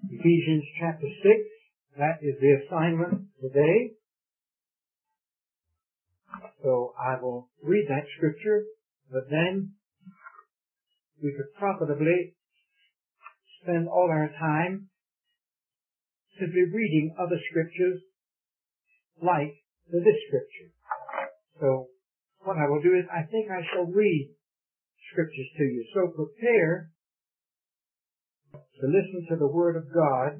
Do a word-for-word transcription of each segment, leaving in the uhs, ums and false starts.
Ephesians chapter six, that is the assignment today. So I will read that scripture, but then we could profitably spend all our time simply reading other scriptures like this scripture. So what I will do is I think I shall read scriptures to you. So prepare to listen to the Word of God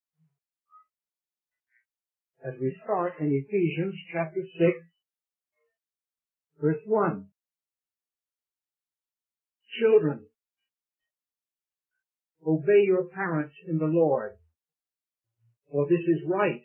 as we start in Ephesians chapter six, verse one. Children, obey your parents in the Lord, for this is right.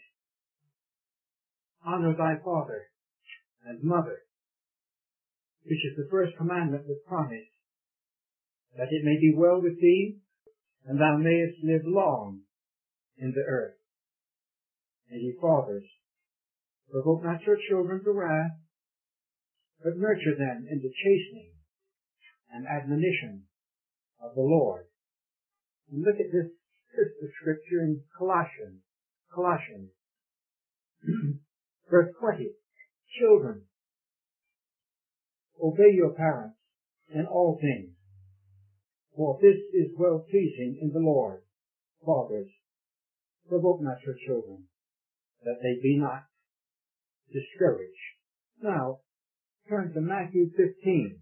Honor thy father and mother, which is the first commandment with promise, that it may be well with thee, and thou mayest live long in the earth. And ye fathers, provoke not your children to wrath, but nurture them in the chastening and admonition of the Lord. And look at this sister scripture in Colossians, Colossians, verse twenty. Children, obey your parents in all things, for this is well pleasing in the Lord. Fathers, provoke not your children, that they be not discouraged. Now, turn to Matthew fifteen.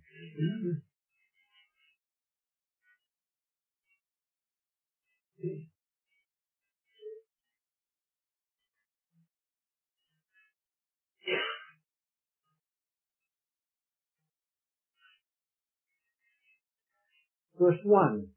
Verse one.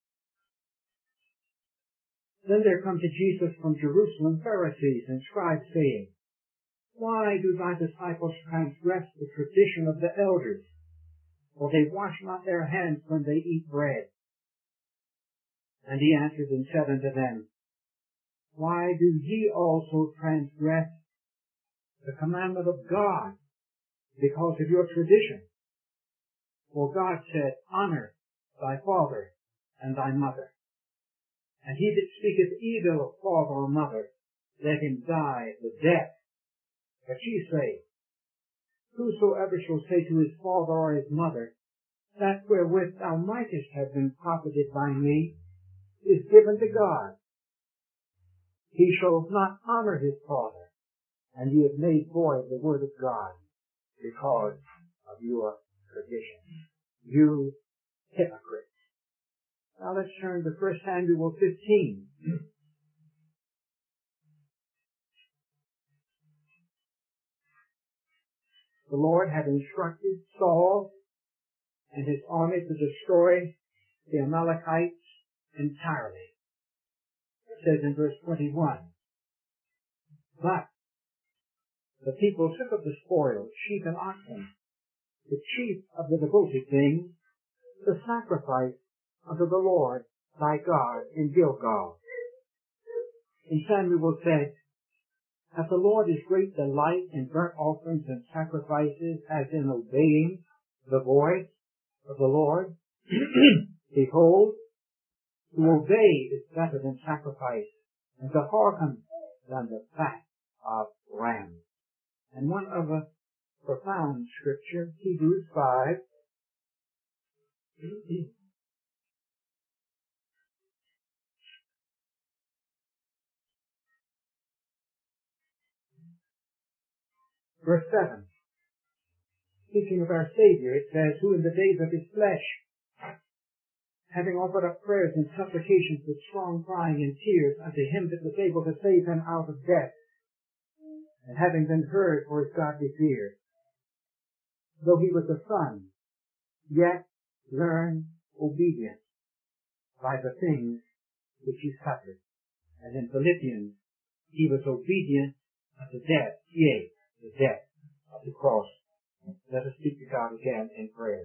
Then there come to Jesus from Jerusalem Pharisees and scribes, saying, Why do thy disciples transgress the tradition of the elders? For they wash not their hands when they eat bread. And he answered and said unto them, Why do ye also transgress the commandment of God, because of your tradition? For God said, Honor thy father and thy mother. And he that speaketh evil of father or mother, let him die the death. But ye say, Whosoever shall say to his father or his mother, That wherewith thou mightest have been profited by me is given to God, he shall not honor his father, and ye have made void the word of God because of your tradition. You hypocrites. Now let's turn to First Samuel fifteen. The Lord had instructed Saul and his army to destroy the Amalekites entirely. It says in verse twenty-one, But the people took of the spoil, sheep and oxen, the chief of the devoted things, the sacrifice unto the Lord thy God in Gilgal. And Samuel said, Hath the Lord his great delight in burnt offerings and sacrifices, as in obeying the voice of the Lord? Behold, to obey is better than sacrifice, and to hearken than the fat of rams. And one other profound scripture, Hebrews five. Verse seven. Speaking of our Savior, it says, Who in the days of his flesh, having offered up prayers and supplications with strong crying and tears unto him that was able to save him out of death, and having been heard for his godly fear, though he was a son, yet learned obedience by the things which he suffered. And in Philippians, he was obedient unto death, yea, the death of the cross. Let us speak to God again in prayer.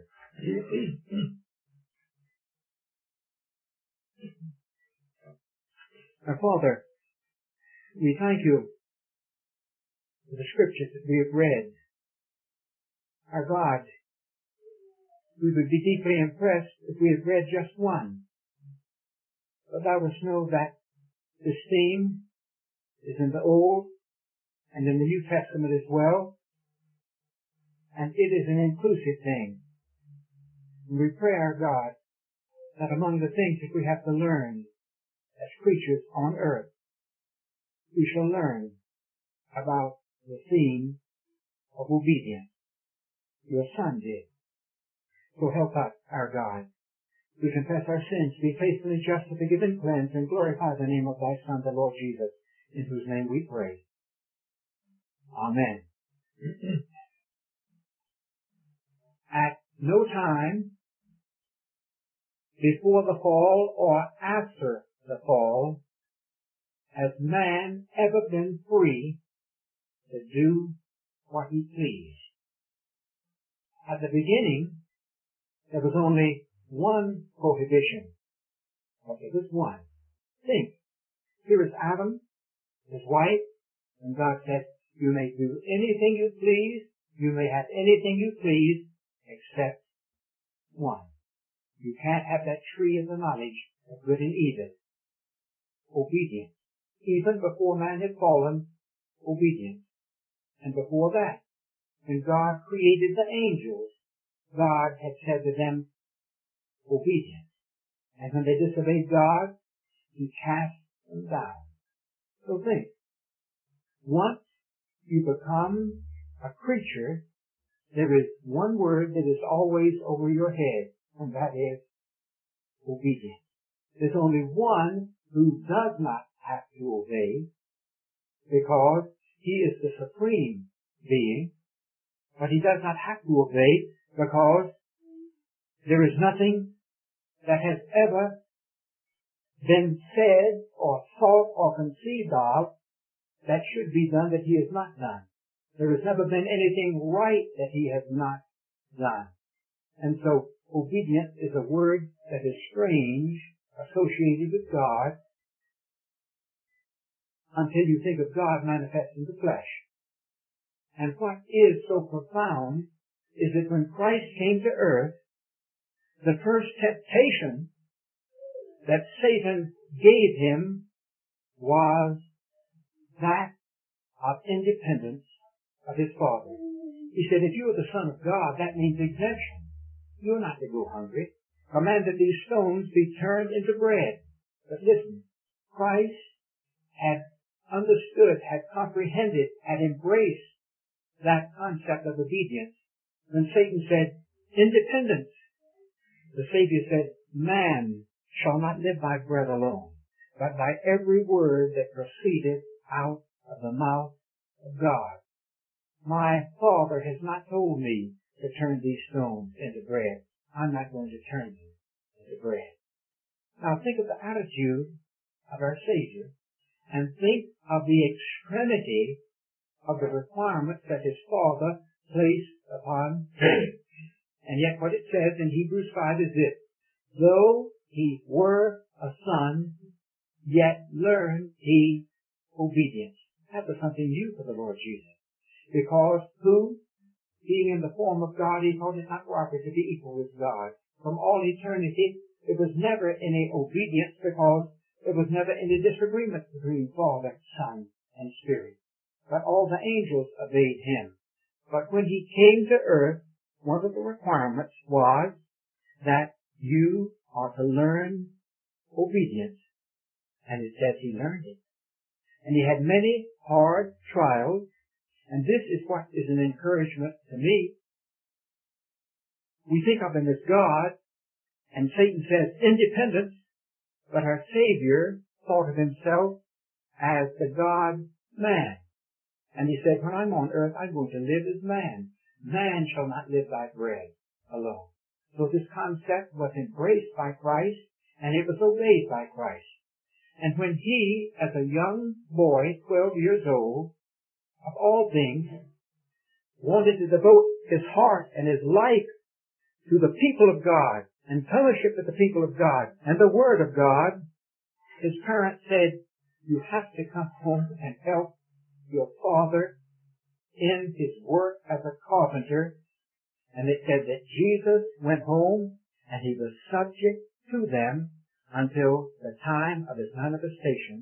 Our Father, we thank you for the scriptures that we have read. Our God, we would be deeply impressed if we had read just one. But thou must know that This theme is in the Old and in the New Testament as well, and it is an inclusive thing. We pray our God that among the things that we have to learn as creatures on earth, we shall learn about the theme of obedience. Your Son did. So help us, our God. We confess our sins, be faithful and just to forgive and cleanse, and glorify the name of thy Son, the Lord Jesus, in whose name we pray. Amen. At no time before the fall or after the fall has man ever been free to do what he pleased. At the beginning, there was only one prohibition. Okay, this one. Think. Here is Adam, his wife, and God said, you may do anything you please, you may have anything you please, except one. You can't have that tree of the knowledge of good and evil. Obedience. Even before man had fallen, obedience. And before that, when God created the angels, God had said to them, obedience. And when they disobeyed God, he cast them down. So think. Once you become a creature, there is one word that is always over your head, and that is obedience. There's only one who does not have to obey, because he is the supreme being, but he does not have to obey because there is nothing that has ever been said or thought or conceived of that should be done that he has not done. There has never been anything right that he has not done. And so obedience is a word that is strange, associated with God, until you think of God manifest in the flesh. And what is so profound is that when Christ came to earth, the first temptation that Satan gave him was that of independence of his Father. He said, if you are the Son of God, that means exemption. You're not to go hungry. Command that these stones be turned into bread. But listen, Christ had understood, had comprehended, had embraced that concept of obedience. When Satan said, independence, the Savior said, man shall not live by bread alone, but by every word that proceeded out of the mouth of God. My Father has not told me to turn these stones into bread. I'm not going to turn them into bread. Now think of the attitude of our Savior, and think of the extremity of the requirements that his Father placed upon him. And yet what it says in Hebrews five is this, though he were a son, yet learned he obedience. That was something new for the Lord Jesus. Because who, being in the form of God, he thought it not robbery to be equal with God. From all eternity, it was never any obedience, because there was never any disagreement between Father, Son, and Spirit. But all the angels obeyed him. But when he came to earth, one of the requirements was that you are to learn obedience. And it says he learned it. And he had many hard trials. And this is what is an encouragement to me. We think of him as God, and Satan says independence, but our Savior thought of himself as the God-man. And he said, when I'm on earth, I'm going to live as man. Man shall not live by bread alone. So this concept was embraced by Christ, and it was obeyed by Christ. And when he, as a young boy, twelve years old, of all things, wanted to devote his heart and his life to the people of God and fellowship with the people of God and the Word of God, his parents said, you have to come home and help your father in his work as a carpenter. And it said that Jesus went home and he was subject to them until the time of his manifestation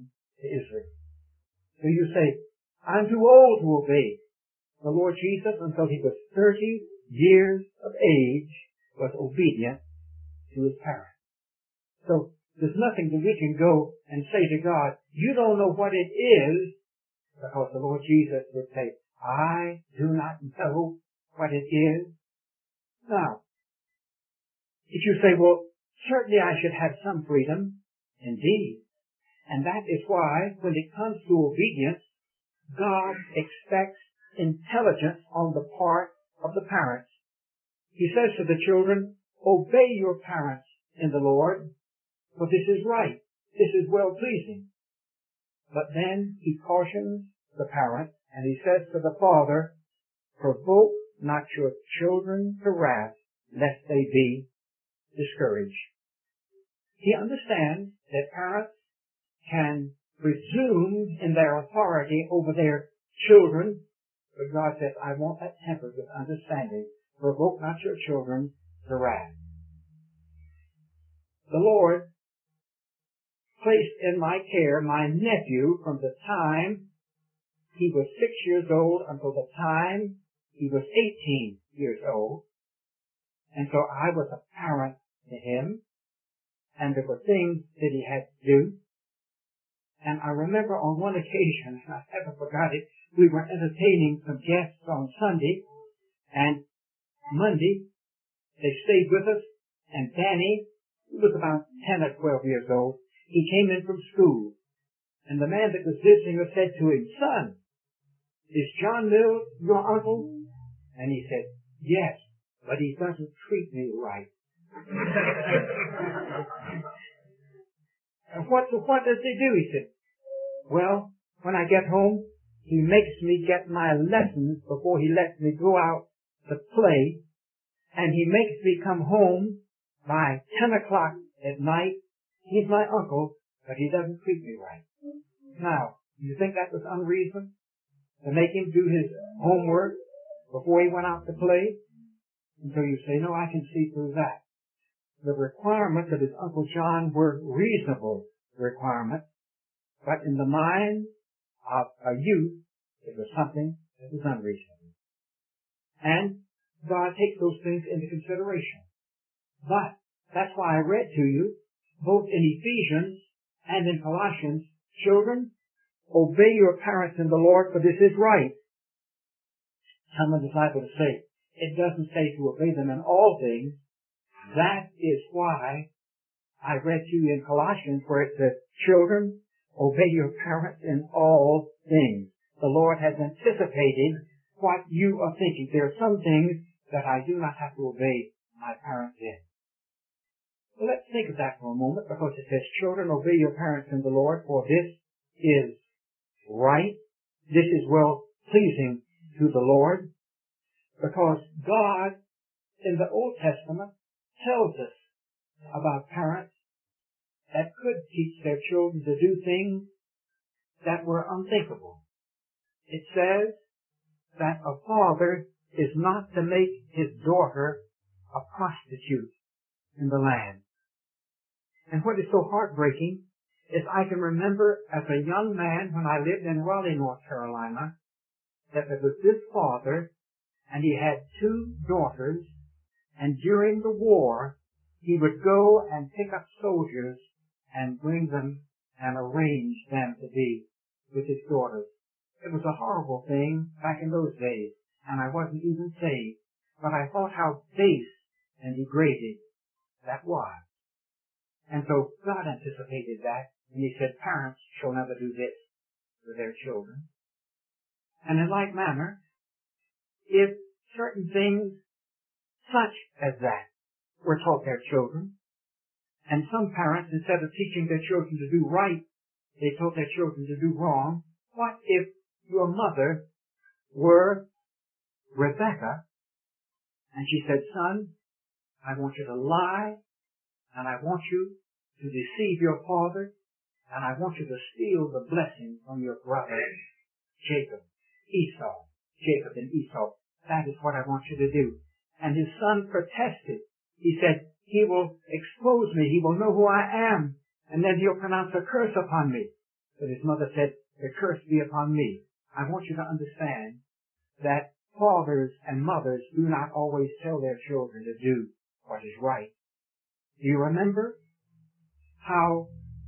to Israel. So you say, I'm too old to obey. The Lord Jesus, until he was thirty years of age, was obedient to his parents. So there's nothing that we can go and say to God, you don't know what it is, because the Lord Jesus would say, I do not know what it is. Now, if you say, well, certainly I should have some freedom, indeed. And that is why, when it comes to obedience, God expects intelligence on the part of the parents. He says to the children, obey your parents in the Lord, for this is right. This is well-pleasing. But then he cautions the parent, and he says to the father, provoke not your children to wrath, lest they be discouraged. He understands that parents can presume in their authority over their children, but God says, I want that tempered with understanding. Provoke not your children to wrath. The Lord placed in my care my nephew from the time he was six years old until the time he was eighteen years old. And so I was a parent to him, and there were things that he had to do. And I remember on one occasion, and I haven't forgot it, we were entertaining some guests on Sunday, and Monday they stayed with us, and Danny, who was about ten or twelve years old, he came in from school, and the man that was visiting us said to him, son, is John Mills your uncle? And he said, yes, but he doesn't treat me right. And what, what does he do? He said, well, when I get home, he makes me get my lessons before he lets me go out to play, and he makes me come home by ten o'clock at night. He's my uncle, but he doesn't treat me right. Now, do you think that was unreasonable? To make him do his homework before he went out to play? And so you say, no, I can see through that. The requirements of his Uncle John were reasonable requirements, but in the mind of a youth, it was something that was unreasonable. And God takes those things into consideration. But that's why I read to you, both in Ephesians and in Colossians, children, obey your parents in the Lord, for this is right. Some of the disciples say, it doesn't say to obey them in all things. That is why I read to you in Colossians where it says, children, obey your parents in all things. The Lord has anticipated what you are thinking. There are some things that I do not have to obey my parents in. Well, let's think of that for a moment, because it says, children, obey your parents in the Lord, for this is right. This is well pleasing to the Lord, because God in the Old Testament tells us about parents that could teach their children to do things that were unthinkable. It says that a father is not to make his daughter a prostitute in the land. And what is so heartbreaking is I can remember as a young man when I lived in Raleigh, North Carolina, that there was this father, and he had two daughters, and during the war, he would go and pick up soldiers and bring them and arrange them to be with his daughters. It was a horrible thing back in those days, and I wasn't even saved, but I thought how base and degraded that was. And so God anticipated that, and he said, parents shall never do this with their children. And in like manner, if certain things such as that were taught their children, and some parents, instead of teaching their children to do right, they taught their children to do wrong, what if your mother were Rebecca, and she said, son, I want you to lie, and I want you to deceive your father, and I want you to steal the blessing from your brother Jacob, Esau, Jacob and Esau. That is what I want you to do. And his son protested. He said, he will expose me. He will know who I am. And then he'll pronounce a curse upon me. But his mother said, the curse be upon me. I want you to understand that fathers and mothers do not always tell their children to do what is right. Do you remember how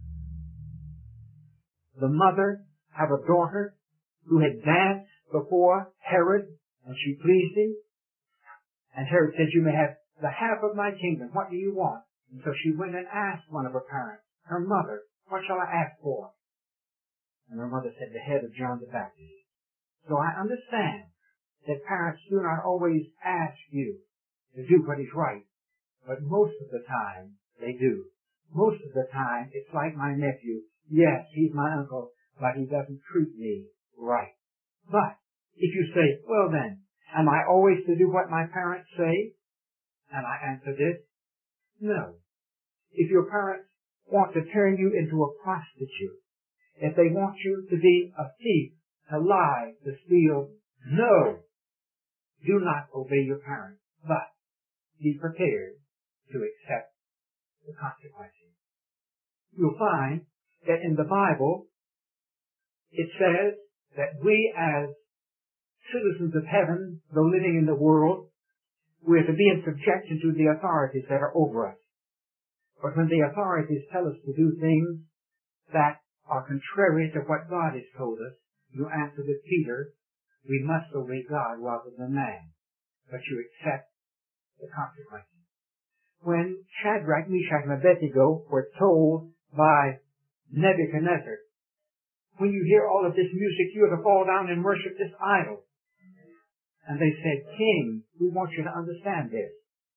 the mother had a daughter who had danced before Herod and she pleased him? And Herod said, you may have the half of my kingdom. What do you want? And so she went and asked one of her parents, her mother, what shall I ask for? And her mother said, the head of John the Baptist. So I understand that parents do not always ask you to do what is right, but most of the time they do. Most of the time it's like my nephew. Yes, he's my uncle, but he doesn't treat me right. But if you say, well then, am I always to do what my parents say? And I answer this, no. If your parents want to turn you into a prostitute, if they want you to be a thief, to lie, to steal, no. Do not obey your parents, but be prepared to accept the consequences. You'll find that in the Bible, it says that we as citizens of heaven, though living in the world, we are to be in subjection to the authorities that are over us. But when the authorities tell us to do things that are contrary to what God has told us, you answer with Peter, we must obey God rather than man. But you accept the consequences. When Shadrach, Meshach, and Abednego were told by Nebuchadnezzar, when you hear all of this music, you are to fall down and worship this idol. And they said, King, we want you to understand this,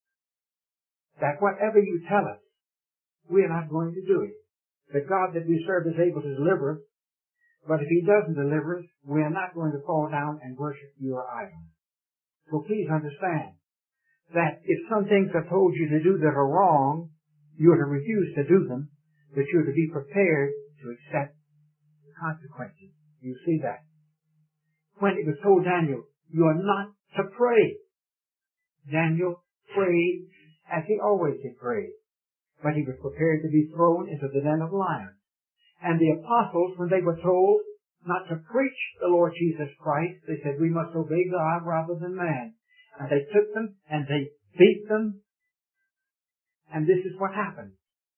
that whatever you tell us, we are not going to do it. The God that we serve is able to deliver us, but if he doesn't deliver us, we are not going to fall down and worship your idol. So please understand that if some things are told you to do that are wrong, you are to refuse to do them, but you are to be prepared to accept the consequences. You see that. When it was told Daniel, you are not to pray, Daniel prayed as he always had prayed, but he was prepared to be thrown into the den of lions. And the apostles, when they were told not to preach the Lord Jesus Christ, they said, we must obey God rather than man. And they took them and they beat them. And this is what happened.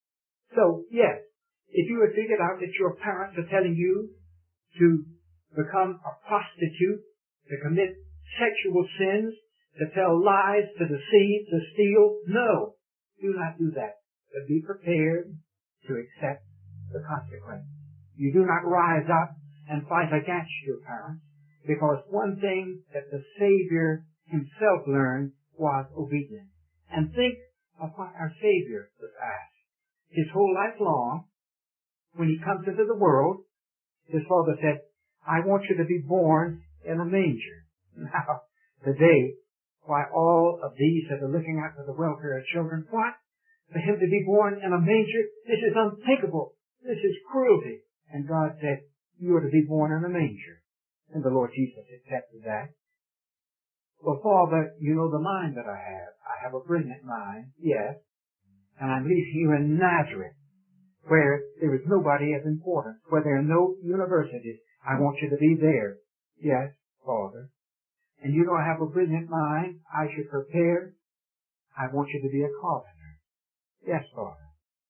So, yes, if you have figured out that your parents are telling you to become a prostitute, to commit sexual sins, to tell lies, to deceive, to steal, no, do not do that. But be prepared to accept the consequence. You do not rise up and fight against your parents, because one thing that the Savior himself learned was obedience. And think of what our Savior was asked. His whole life long, when he comes into the world, his Father said, I want you to be born in a manger. Now, today, why all of these that are looking out for the welfare of children, what? For him to be born in a manger? This is unthinkable. This is cruelty. And God said, you are to be born in a manger. And the Lord Jesus accepted that. Well, Father, you know the mind that I have. I have a brilliant mind, yes. And I'm leaving you in Nazareth, where there is nobody of importance, where there are no universities. I want you to be there. Yes, Father. And you know I have a brilliant mind. I should prepare. I want you to be a carpenter. Yes, Father.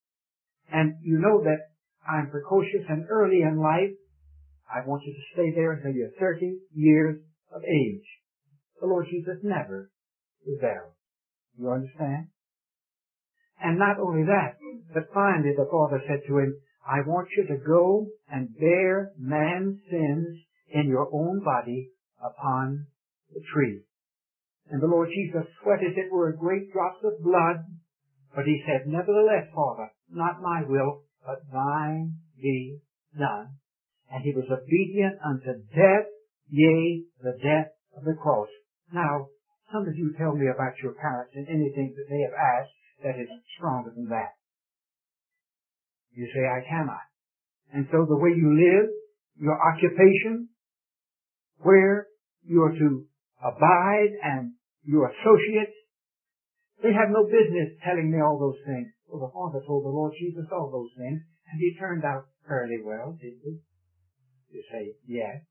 And you know that I'm precocious and early in life. I want you to stay there until you're thirty years of age. The Lord Jesus never rebelled. You understand? And not only that, but finally the Father said to him, I want you to go and bear man's sins in your own body upon the tree. And the Lord Jesus sweat as it were great drops of blood, but he said, nevertheless, Father, not my will, but thine be done. And he was obedient unto death, yea, the death of the cross. Now, some of you tell me about your parents and anything that they have asked that is stronger than that. You say, I cannot. And so the way you live, your occupation, where you are to abide, and your associates, they have no business telling me all those things. Well, the Father told the Lord Jesus all those things, and he turned out fairly well, didn't he? You say, yes.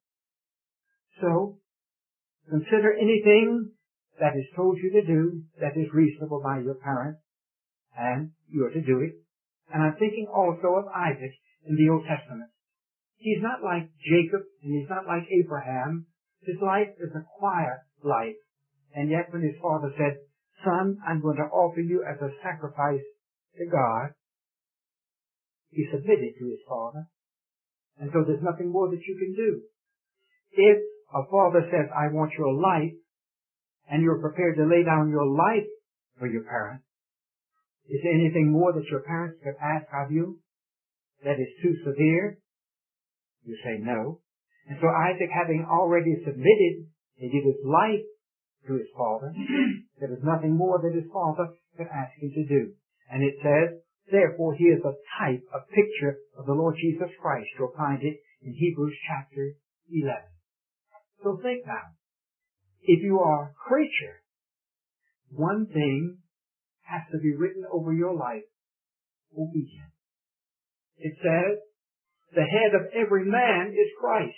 So, consider anything that is told you to do that is reasonable by your parents, and you are to do it. And I'm thinking also of Isaac in the Old Testament. He's not like Jacob, and he's not like Abraham. His life is a quiet life. And yet when his father said, son, I'm going to offer you as a sacrifice to God, he submitted to his father. And so there's nothing more that you can do. If a father says, I want your life, and you're prepared to lay down your life for your parents, is there anything more that your parents could ask of you that is too severe? You say no. And so Isaac, having already submitted and give his life to his father, there was nothing more that his father could ask him to do. And it says, therefore he is a type, a picture of the Lord Jesus Christ. You'll find it in Hebrews chapter eleven. So think now, if you are a creature, one thing has to be written over your life, obedience. It says, the head of every man is Christ.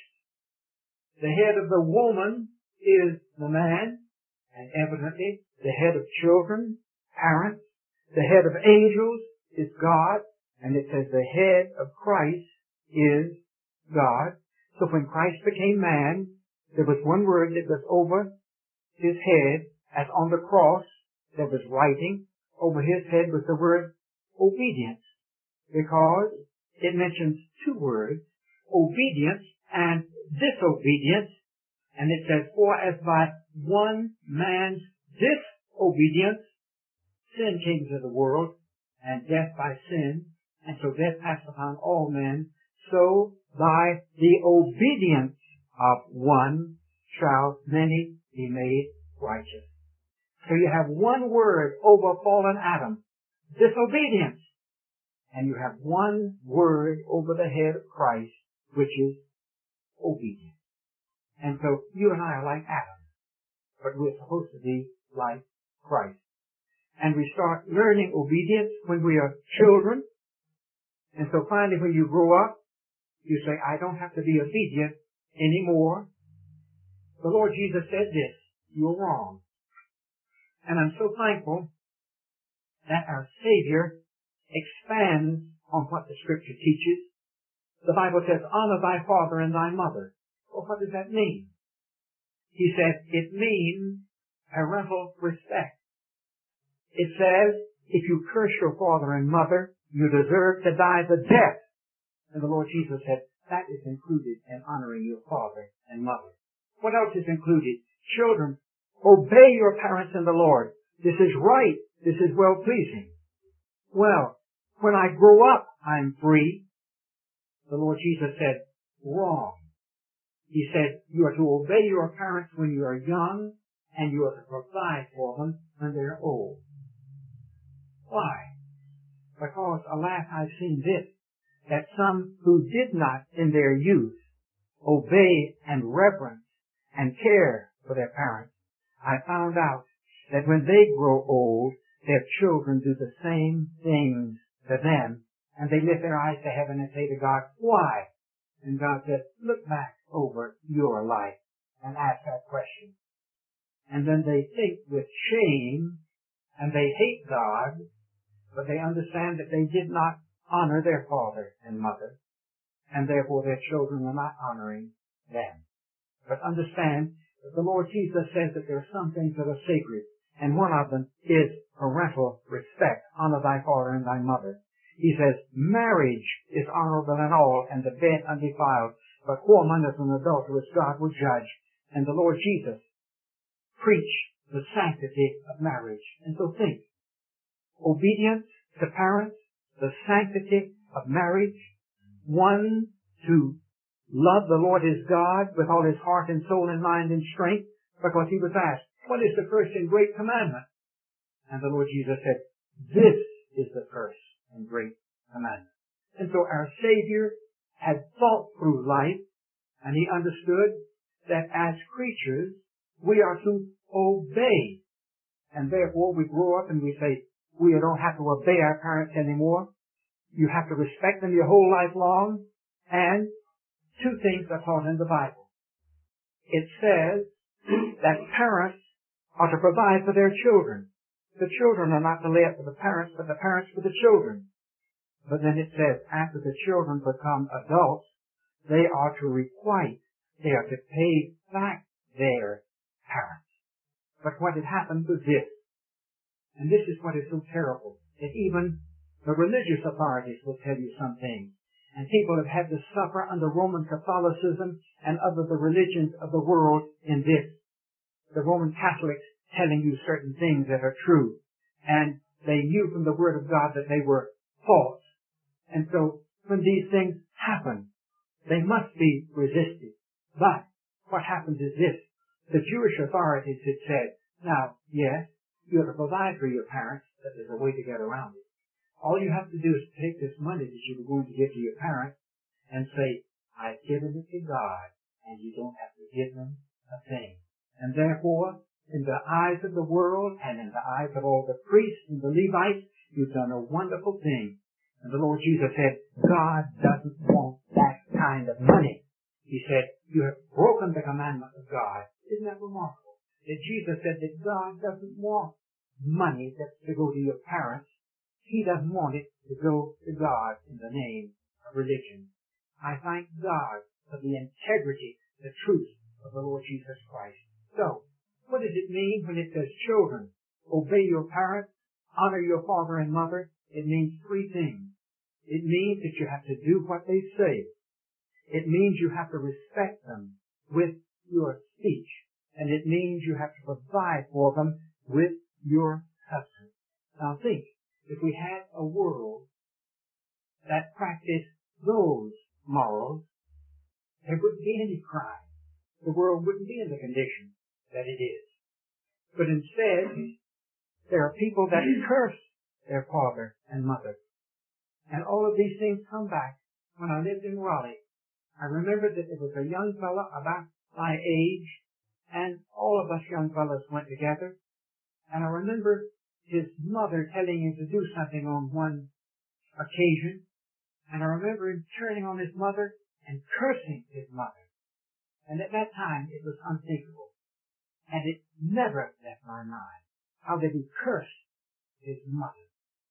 The head of the woman is the man, and evidently the head of children, parents. The head of angels is God, and it says the head of Christ is God. So when Christ became man, there was one word that was over his head, as on the cross there was writing. Over his head was the word obedience, because it mentions two words, obedience and disobedience. And it says, for as by one man's disobedience, sin came into the world, and death by sin, and so death passed upon all men, so by the obedience of one shall many be made righteous. So you have one word over fallen Adam, disobedience. And you have one word over the head of Christ, which is obedience. And so you and I are like Adam, but we're supposed to be like Christ. And we start learning obedience when we are children. And so finally when you grow up, you say, I don't have to be obedient anymore. The Lord Jesus said this, you're wrong. And I'm so thankful that our Savior expands on what the Scripture teaches. The Bible says, honor thy father and thy mother. Well, what does that mean? He said, it means parental respect. It says, if you curse your father and mother, you deserve to die the death. And the Lord Jesus said, that is included in honoring your father and mother. What else is included? Children, obey your parents in the Lord. This is right. This is well-pleasing. Well, when I grow up, I'm free. The Lord Jesus said, wrong. He said, you are to obey your parents when you are young, and you are to provide for them when they're old. Why? Because, alas, I've seen this, that some who did not in their youth obey and reverence and care for their parents, I found out that when they grow old, their children do the same things to them, and they lift their eyes to heaven and say to God, why? And God says, look back over your life and ask that question. And then they think with shame, and they hate God, but they understand that they did not honor their father and mother, and therefore their children are not honoring them. But understand that the Lord Jesus says that there are some things that are sacred, and one of them is parental respect. Honor thy father and thy mother. He says, marriage is honorable in all, and the bed undefiled, but whoremongers and adulterers God will judge. And the Lord Jesus preached the sanctity of marriage. And so think, obedience to parents, the sanctity of marriage, one to love the Lord his God with all his heart and soul and mind and strength, because he was asked, what is the first and great commandment? And the Lord Jesus said, this is the first and great commandment. And so our Savior had thought through life, and he understood that as creatures, we are to obey. And therefore we grow up and we say, we don't have to obey our parents anymore. You have to respect them your whole life long and two things are taught in the Bible. It says that parents are to provide for their children. The children are not to lay up for the parents, but the parents for the children. But then it says after the children become adults, they are to requite, they are to pay back their parents. But what had happened was this, and this is what is so terrible, that even the religious authorities will tell you some things. And people have had to suffer under Roman Catholicism and other the religions of the world in this. The Roman Catholics telling you certain things that are true. And they knew from the Word of God that they were false. And so when these things happen, they must be resisted. But what happens is this. The Jewish authorities had said, now, yes, you have to provide for your parents, but there's a way to get around it. All you have to do is take this money that you were going to give to your parents and say, I've given it to God, and you don't have to give them a thing. And therefore, in the eyes of the world and in the eyes of all the priests and the Levites, you've done a wonderful thing. And the Lord Jesus said, God doesn't want that kind of money. He said, you have broken the commandment of God. Isn't that remarkable? That Jesus said that God doesn't want money that's to go to your parents. He doesn't want it to go to God in the name of religion. I thank God for the integrity, the truth of the Lord Jesus Christ. So, what does it mean when it says, children, obey your parents, honor your father and mother? It means three things. It means that you have to do what they say. It means you have to respect them with your speech. And it means you have to provide for them with your substance. Now think, if we had a world that practiced those morals, there wouldn't be any crime. The world wouldn't be in the condition that it is. But instead, there are people that curse their father and mother. And all of these things come back. When I lived in Raleigh, I remember that there was a young fellow about my age, and all of us young fellows went together. And I remember his mother telling him to do something on one occasion. And I remember him turning on his mother and cursing his mother. And at that time, it was unthinkable. And it never left my mind how that he cursed his mother.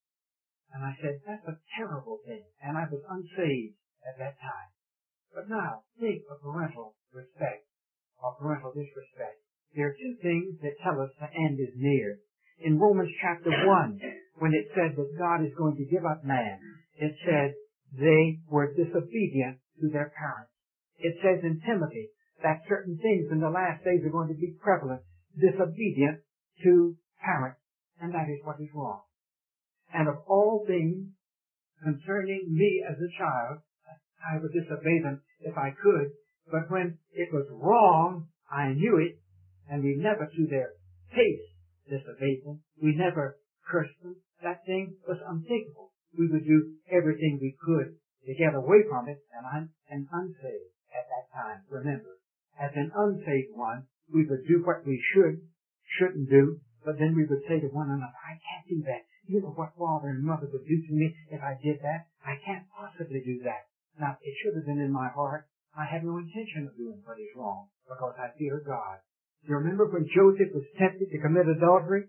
And I said, that's a terrible thing. And I was unsaved at that time. But now, think of parental respect or parental disrespect. There are two things that tell us the end is near. In Romans chapter one, when it said that God is going to give up man, it said they were disobedient to their parents. It says in Timothy that certain things in the last days are going to be prevalent, disobedient to parents, and that is what is wrong. And of all things concerning me as a child, I would disobey them if I could, but when it was wrong, I knew it, and we never to their face disobeyed them. We never cursed them. That thing was unthinkable. We would do everything we could to get away from it, and I'm an unsaved at that time. Remember, as an unsaved one, we would do what we should, shouldn't do, but then we would say to one another, I can't do that. You know what father and mother would do to me if I did that? I can't possibly do that. Now, it should have been in my heart. I had no intention of doing what is wrong because I fear God. You remember when Joseph was tempted to commit adultery?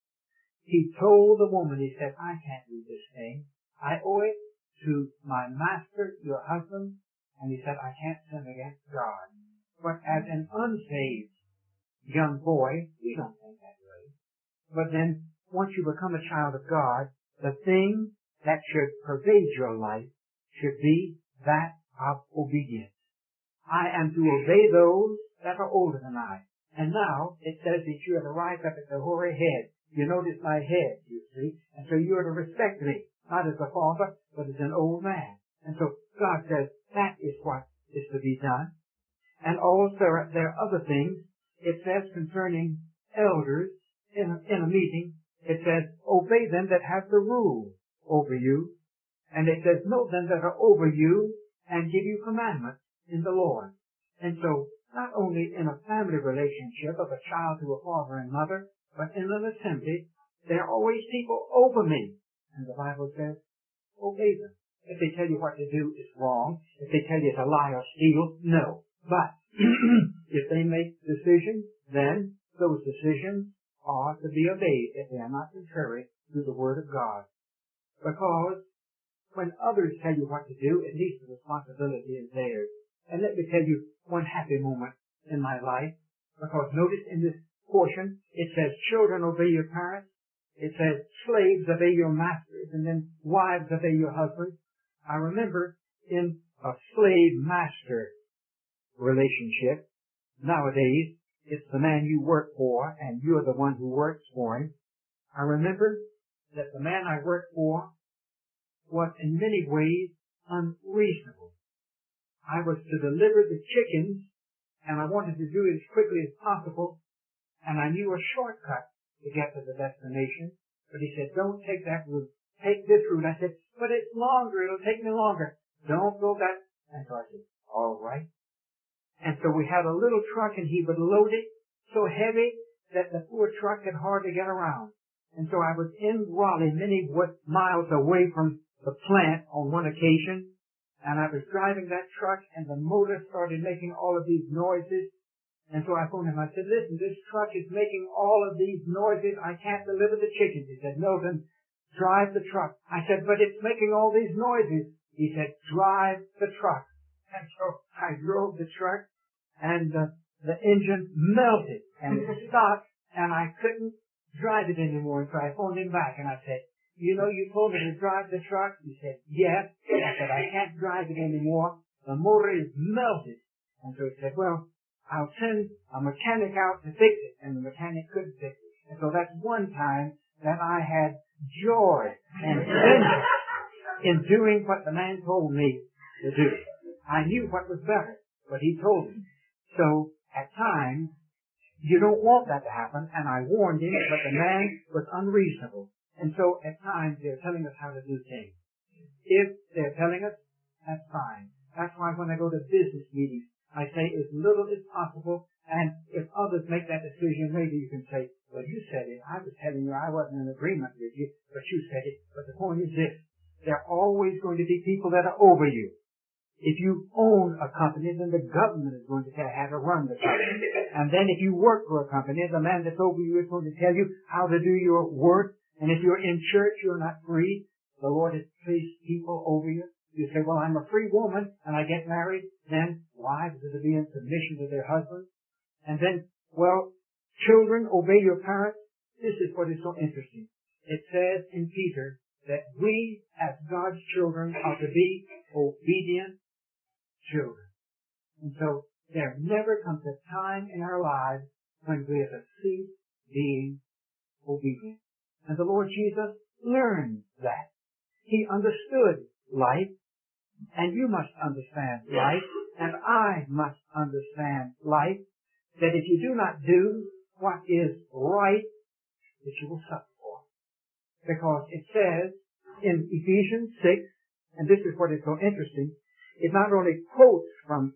He told the woman, he said, I can't do this thing. I owe it to my master, your husband. And he said, I can't sin against God. But as an unsaved young boy, we don't think that way. But then, once you become a child of God, the thing that should pervade your life should be that of obedience. I am to obey those that are older than I. And now, it says that you are to rise up at the hoary head. You notice my head, you see. And so you are to respect me, not as a father, but as an old man. And so God says that is what is to be done. And also there are other things. It says concerning elders in a, in a meeting, it says, obey them that have the rule over you. And it says, know them that are over you and give you commandments in the Lord. And so, not only in a family relationship of a child to a father and mother, but in an assembly, there are always people over me. And the Bible says, obey them. If they tell you what to do, it's wrong. If they tell you to lie or steal, no. But if they make decisions, then those decisions are to be obeyed if they are not contrary to the Word of God. Because when others tell you what to do, at least the responsibility is theirs. And let me tell you one happy moment in my life. Because notice in this portion, it says, children, obey your parents. It says, slaves, obey your masters. And then wives, obey your husbands. I remember in a slave-master relationship, nowadays, it's the man you work for, and you're the one who works for him. I remember that the man I worked for was in many ways unreasonable. I was to deliver the chickens, and I wanted to do it as quickly as possible, and I knew a shortcut to get to the destination. But he said, don't take that route. Take this route. I said, but it's longer. It'll take me longer. Don't go that. And so I said, all right. And so we had a little truck, and he would load it so heavy that the poor truck could hardly get around. And so I was in Raleigh, many miles away from the plant on one occasion, and I was driving that truck, and the motor started making all of these noises. And so I phoned him. I said, listen, this truck is making all of these noises. I can't deliver the chickens. He said, Milton, drive the truck. I said, but it's making all these noises. He said, drive the truck. And so I drove the truck, and uh, the engine melted, and it stopped, and I couldn't drive it anymore. And so I phoned him back, and I said, you know, you told me to drive the truck. He said, yes. I said, I can't drive it anymore. The motor is melted. And so he said, well, I'll send a mechanic out to fix it. And the mechanic couldn't fix it. And so that's one time that I had joy and pleasure in doing what the man told me to do. I knew what was better, but he told me. So at times, you don't want that to happen, and I warned him, but the man was unreasonable. And so at times they're telling us how to do things. If they're telling us, that's fine. That's why when I go to business meetings, I say as little as possible, and if others make that decision, maybe you can say, well, you said it. I was telling you I wasn't in agreement with you, but you said it. But the point is this. There are always going to be people that are over you. If you own a company, then the government is going to tell you how to run the company. And then if you work for a company, the man that's over you is going to tell you how to do your work. And if you're in church, you're not free. The Lord has placed people over you. You say, well, I'm a free woman, and I get married. Then wives are to be in submission to their husbands. And then, well, children, obey your parents. This is what is so interesting. It says in Peter that we, as God's children, are to be obedient children. And so there never comes a time in our lives when we have to cease being obedient. And the Lord Jesus learned that. He understood life, and you must understand life, and I must understand life, that if you do not do what is right, that you will suffer for. Because it says in Ephesians six, and this is what is so interesting, it not only quotes from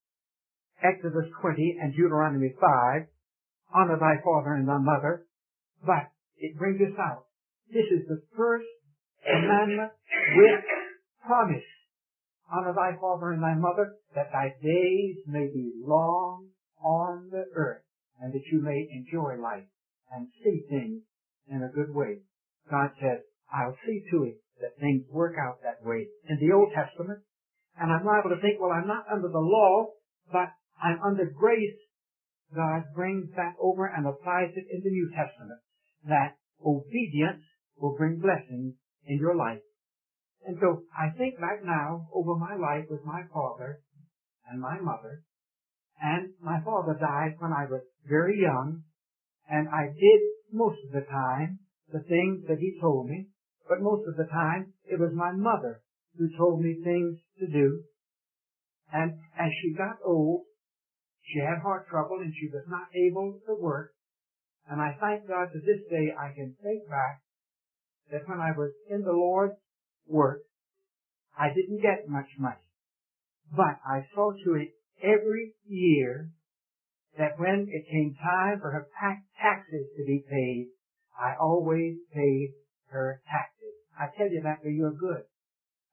Exodus twenty and Deuteronomy five, honor thy father and thy mother, but it brings us out. This is the first commandment with promise. Honor thy father and thy mother, that thy days may be long on the earth, and that you may enjoy life and see things in a good way. God says, I'll see to it that things work out that way in the Old Testament. And I'm liable to think, well, I'm not under the law, but I'm under grace. God brings that over and applies it in the New Testament, that obedience will bring blessings in your life. And so I think back now over my life with my father and my mother. And my father died when I was very young, and I did most of the time the things that he told me, but most of the time it was my mother who told me things to do. And as she got old, she had heart trouble and she was not able to work. And I thank God to this day I can think back that when I was in the Lord's work, I didn't get much money. But I saw to it every year that when it came time for her taxes to be paid, I always paid her taxes. I tell you that for your good.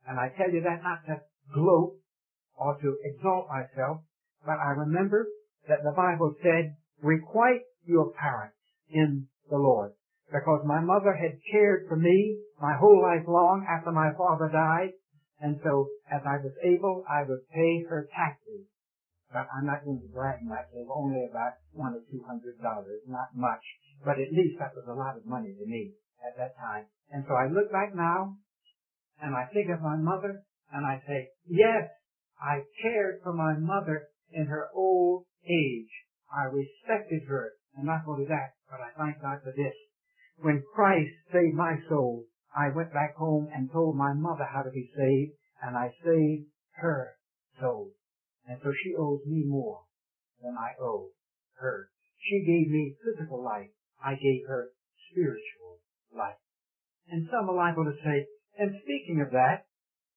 And I tell you that not to gloat or to exalt myself, but I remember that the Bible said, requite your parents in the Lord. Because my mother had cared for me my whole life long after my father died, and so as I was able, I would pay her taxes. But I'm not going to brag much. They were only about one or two hundred dollars, not much. But at least that was a lot of money to me at that time. And so I look back now, and I think of my mother, and I say, yes, I cared for my mother in her old age. I respected her, and not only that, but I thank God for this. When Christ saved my soul, I went back home and told my mother how to be saved, and I saved her soul. And so she owes me more than I owe her. She gave me physical life. I gave her spiritual life. And some are liable to say, and speaking of that,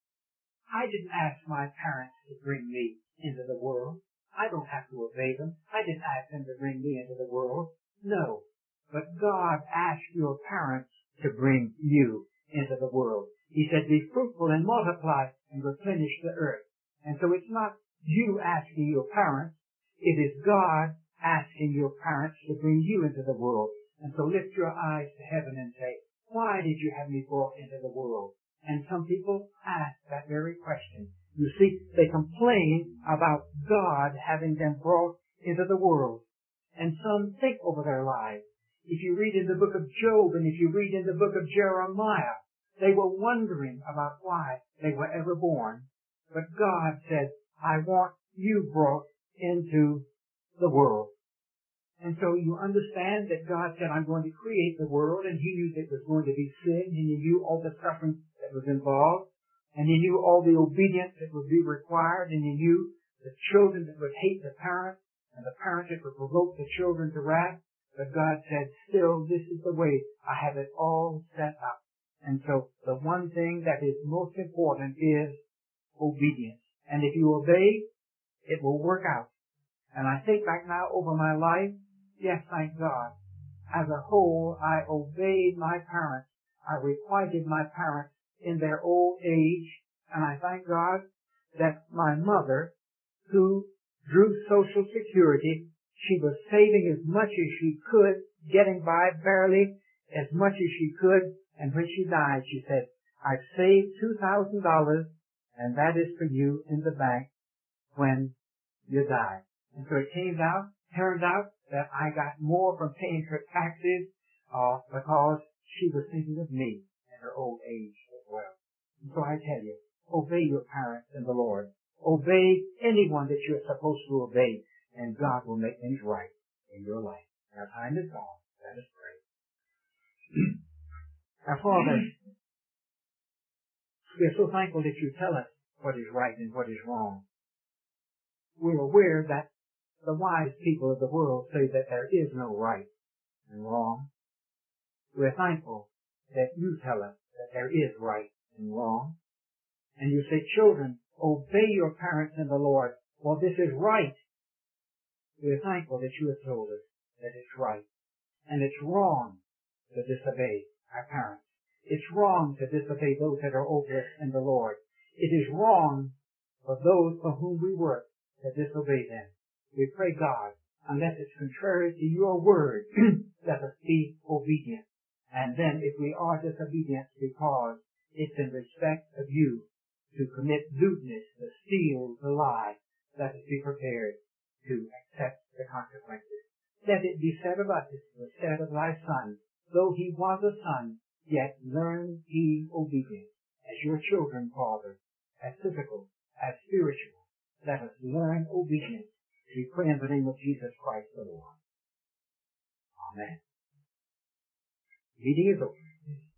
I didn't ask my parents to bring me into the world. I don't have to obey them. I didn't ask them to bring me into the world. No. But God asked your parents to bring you into the world. He said, be fruitful and multiply and replenish the earth. And so it's not you asking your parents. It is God asking your parents to bring you into the world. And so lift your eyes to heaven and say, why did you have me brought into the world? And some people ask that very question. You see, they complain about God having them brought into the world. And some think over their lives. If you read in the book of Job and if you read in the book of Jeremiah, they were wondering about why they were ever born. But God said, I want you brought into the world. And so you understand that God said, I'm going to create the world, and He knew that it was going to be sin, and He knew all the suffering that was involved, and He knew all the obedience that would be required, and He knew the children that would hate the parents, and the parents that would provoke the children to wrath. But God said, still, this is the way I have it all set up. And so the one thing that is most important is obedience. And if you obey, it will work out. And I think back now over my life, yes, thank God. As a whole, I obeyed my parents. I requited my parents in their old age. And I thank God that my mother, who drew Social Security, she was saving as much as she could, getting by barely as much as she could. And when she died, she said, I've saved two thousand dollars, and that is for you in the bank when you die. And so it came out, turned out that I got more from paying her taxes uh, because she was thinking of me at her old age as well. And so I tell you, obey your parents in the Lord. Obey anyone that you're supposed to obey, and God will make things right in your life. Our time is gone. Let us pray. Our Father, we are so thankful that you tell us what is right and what is wrong. We're aware that the wise people of the world say that there is no right and wrong. We're thankful that you tell us that there is right and wrong. And you say, children, obey your parents in the Lord, for this is right. We're thankful that you have told us that it's right. And it's wrong to disobey our parents. It's wrong to disobey those that are over us in the Lord. It is wrong for those for whom we work to disobey them. We pray, God, unless it's contrary to your word, let us be obedient. And then if we are disobedient because it's in respect of you to commit lewdness, to steal, to lie, let us be prepared to accept the consequences. Let it be said of us, it was said of thy Son, though he was a son, yet learned he obedience. As your children, Father, as physical, as spiritual, let us learn obedience. We pray in the name of Jesus Christ the Lord. Amen. Meeting is over.